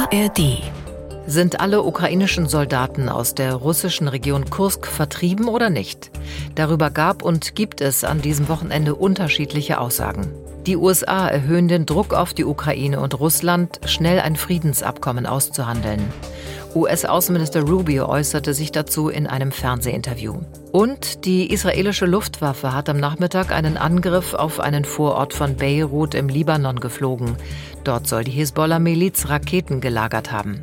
ARD. Sind alle ukrainischen Soldaten aus der russischen Region Kursk vertrieben oder nicht? Darüber gab und gibt es an diesem Wochenende unterschiedliche Aussagen. Die USA erhöhen den Druck auf die Ukraine und Russland, schnell ein Friedensabkommen auszuhandeln. US-Außenminister Rubio äußerte sich dazu in einem Fernsehinterview. Und die israelische Luftwaffe hat am Nachmittag einen Angriff auf einen Vorort von Beirut im Libanon geflogen. Dort soll die Hisbollah-Miliz Raketen gelagert haben.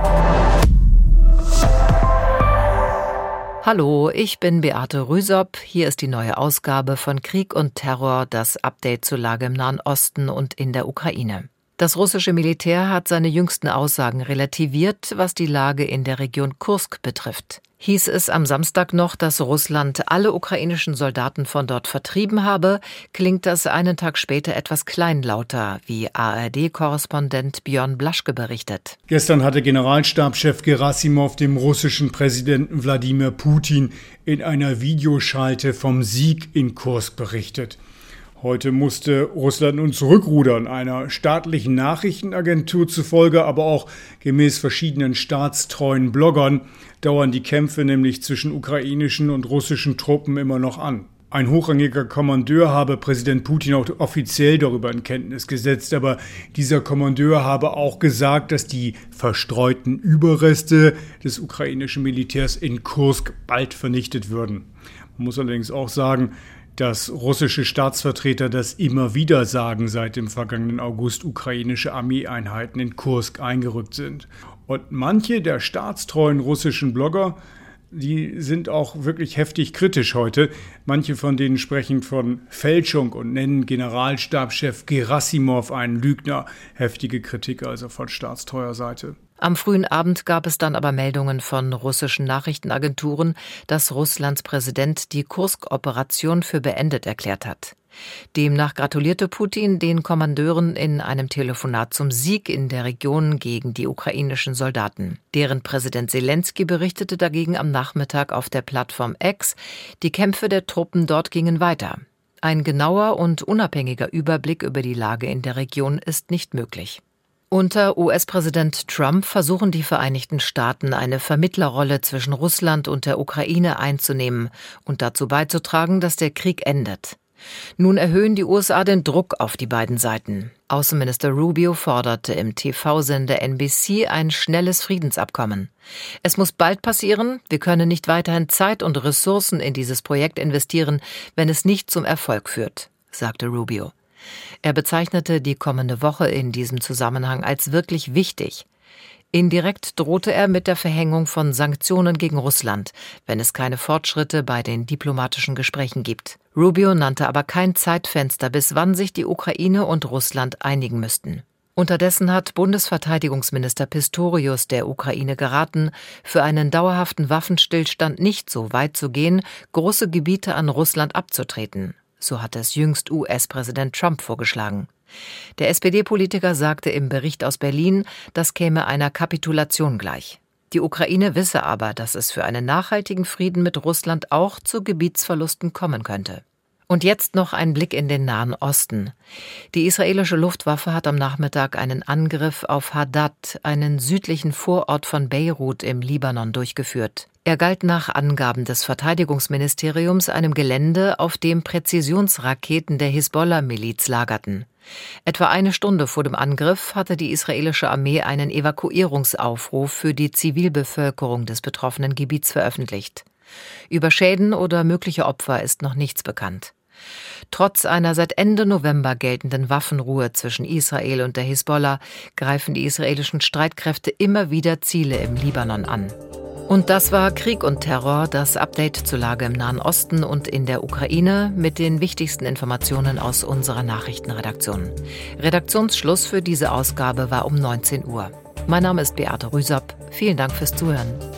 Hallo, ich bin Beate Rüsop. Hier ist die neue Ausgabe von Krieg und Terror, das Update zur Lage im Nahen Osten und in der Ukraine. Das russische Militär hat seine jüngsten Aussagen relativiert, was die Lage in der Region Kursk betrifft. Hieß es am Samstag noch, dass Russland alle ukrainischen Soldaten von dort vertrieben habe, klingt das einen Tag später etwas kleinlauter, wie ARD-Korrespondent Björn Blaschke berichtet. Gestern hatte Generalstabschef Gerasimov dem russischen Präsidenten Wladimir Putin in einer Videoschalte vom Sieg in Kursk berichtet. Heute musste Russland nun zurückrudern, einer staatlichen Nachrichtenagentur zufolge, aber auch gemäß verschiedenen staatstreuen Bloggern dauern die Kämpfe nämlich zwischen ukrainischen und russischen Truppen immer noch an. Ein hochrangiger Kommandeur habe Präsident Putin auch offiziell darüber in Kenntnis gesetzt, aber dieser Kommandeur habe auch gesagt, dass die verstreuten Überreste des ukrainischen Militärs in Kursk bald vernichtet würden. Man muss allerdings auch sagen, dass russische Staatsvertreter das immer wieder sagen, seit dem vergangenen August ukrainische Armeeeinheiten in Kursk eingerückt sind. Und manche der staatstreuen russischen Blogger, die sind auch wirklich heftig kritisch heute. Manche von denen sprechen von Fälschung und nennen Generalstabschef Gerasimov einen Lügner. Heftige Kritik also von staatstreuer Seite. Am frühen Abend gab es dann aber Meldungen von russischen Nachrichtenagenturen, dass Russlands Präsident die Kursk-Operation für beendet erklärt hat. Demnach gratulierte Putin den Kommandeuren in einem Telefonat zum Sieg in der Region gegen die ukrainischen Soldaten. Deren Präsident Selenskyj berichtete dagegen am Nachmittag auf der Plattform X, die Kämpfe der Truppen dort gingen weiter. Ein genauer und unabhängiger Überblick über die Lage in der Region ist nicht möglich. Unter US-Präsident Trump versuchen die Vereinigten Staaten, eine Vermittlerrolle zwischen Russland und der Ukraine einzunehmen und dazu beizutragen, dass der Krieg endet. Nun erhöhen die USA den Druck auf die beiden Seiten. Außenminister Rubio forderte im TV-Sender NBC ein schnelles Friedensabkommen. Es muss bald passieren, wir können nicht weiterhin Zeit und Ressourcen in dieses Projekt investieren, wenn es nicht zum Erfolg führt, sagte Rubio. Er bezeichnete die kommende Woche in diesem Zusammenhang als wirklich wichtig. Indirekt drohte er mit der Verhängung von Sanktionen gegen Russland, wenn es keine Fortschritte bei den diplomatischen Gesprächen gibt. Rubio nannte aber kein Zeitfenster, bis wann sich die Ukraine und Russland einigen müssten. Unterdessen hat Bundesverteidigungsminister Pistorius der Ukraine geraten, für einen dauerhaften Waffenstillstand nicht so weit zu gehen, große Gebiete an Russland abzutreten. So hat es jüngst US-Präsident Trump vorgeschlagen. Der SPD-Politiker sagte im Bericht aus Berlin, das käme einer Kapitulation gleich. Die Ukraine wisse aber, dass es für einen nachhaltigen Frieden mit Russland auch zu Gebietsverlusten kommen könnte. Und jetzt noch ein Blick in den Nahen Osten. Die israelische Luftwaffe hat am Nachmittag einen Angriff auf Hadad, einen südlichen Vorort von Beirut im Libanon, durchgeführt. Er galt nach Angaben des Verteidigungsministeriums einem Gelände, auf dem Präzisionsraketen der Hisbollah-Miliz lagerten. Etwa eine Stunde vor dem Angriff hatte die israelische Armee einen Evakuierungsaufruf für die Zivilbevölkerung des betroffenen Gebiets veröffentlicht. Über Schäden oder mögliche Opfer ist noch nichts bekannt. Trotz einer seit Ende November geltenden Waffenruhe zwischen Israel und der Hisbollah greifen die israelischen Streitkräfte immer wieder Ziele im Libanon an. Und das war Krieg und Terror, das Update zur Lage im Nahen Osten und in der Ukraine mit den wichtigsten Informationen aus unserer Nachrichtenredaktion. Redaktionsschluss für diese Ausgabe war um 19 Uhr. Mein Name ist Beate Rüsop. Vielen Dank fürs Zuhören.